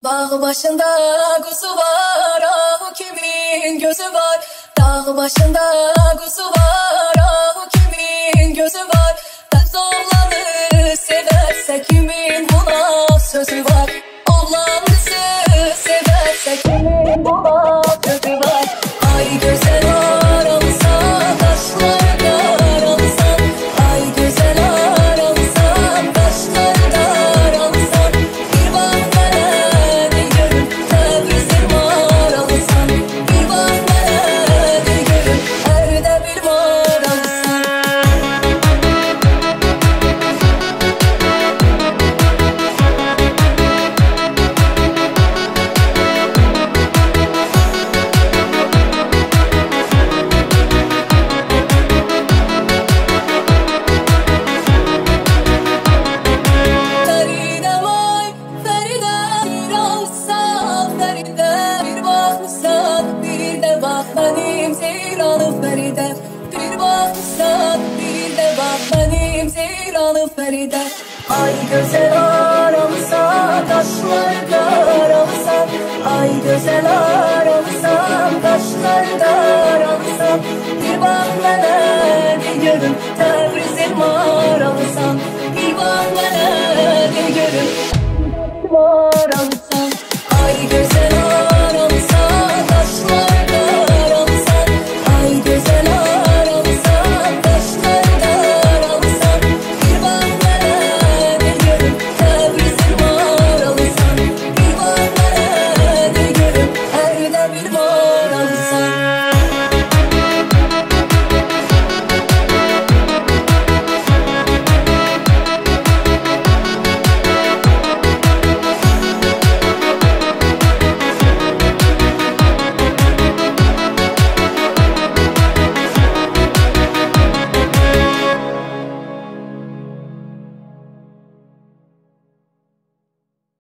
Dağ başında kuzu var, ah o kimin gözü var. Dağ başında kuzu var, ah o kimin gözü var. Dert oğlanı severse kimin buna sözü var. Oğlan kızı severse kimin buna sözü var. Ay güzel aransan taşlarda aransan. Ay güzel aransan taşlarda aransan. Bir bak hele bir görün tevizim aransan. Bir bak hele bir görün erde bir var aransan. Feride vay Feride bir alsan Feride bir baksan bir de bak benim zeyranım Feride bir baksan bir de bak benim zeyranım Feride. Ay güzel aramsan taşlarda aramsan. Ay güzel aramsan taşlarda